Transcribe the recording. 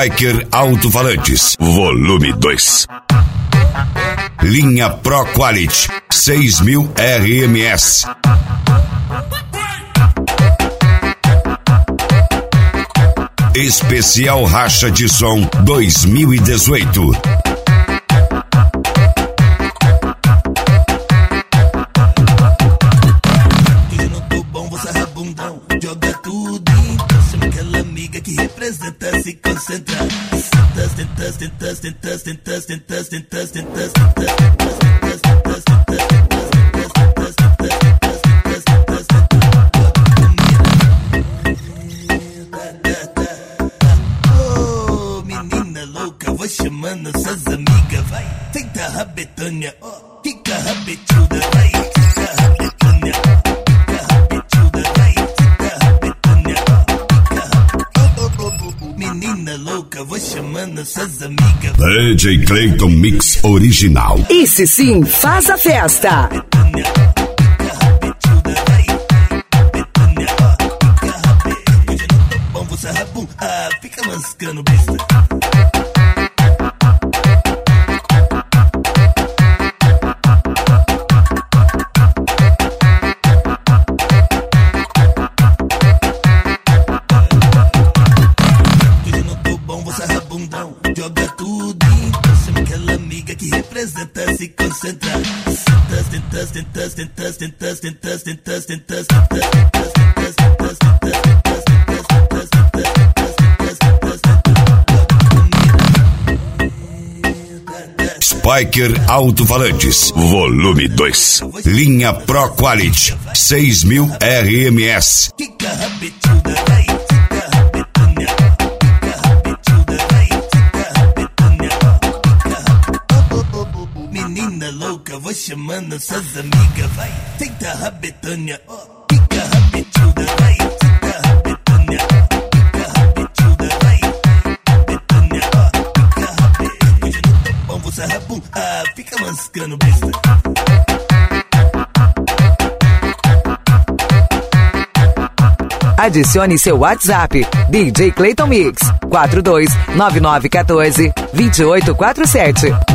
Spiker Alto-Falantes, volume 2. Linha Pro Quality 6000 RMS. Especial Racha de Som 2018. Eu não tô bom, você é rabundão. Joga tudo então. Chama aquela amiga que representa, se concentra. Oh, menina louca, vou chamando suas amigas, vai. Tenta rabetânia, oh, fica rabetuda, vai. Fica rabetânia, fica rabetuda, vai. Fica rabetânia, oh, menina louca, vou chamando suas amigas. DJ Clayton Mix Original. Esse sim faz a festa. Fica mascando besta. Eu não tô bom, você é rabundão. Joga tudo então. Chama aquela amiga que representa, se concentra. Spiker Alto-Falantes, volume 2. Linha Pro Quality 6000 RMS. Fica rabetuda, vai. Fica rabetânia, fica rabetuda, vai. Fica rabetânia, fica menina louca, vou chamando suas amigas, vai. Tenta rabetânia, oh, fica rabetuda, vai. Fica rabetânia, fica rabetuda, vai. Rabetânia, oh, fica rabetuda. Hoje não tô bom, você é rabum, fica mascando besta. Adicione seu WhatsApp, DJ Clayton Mix, 429914 2847.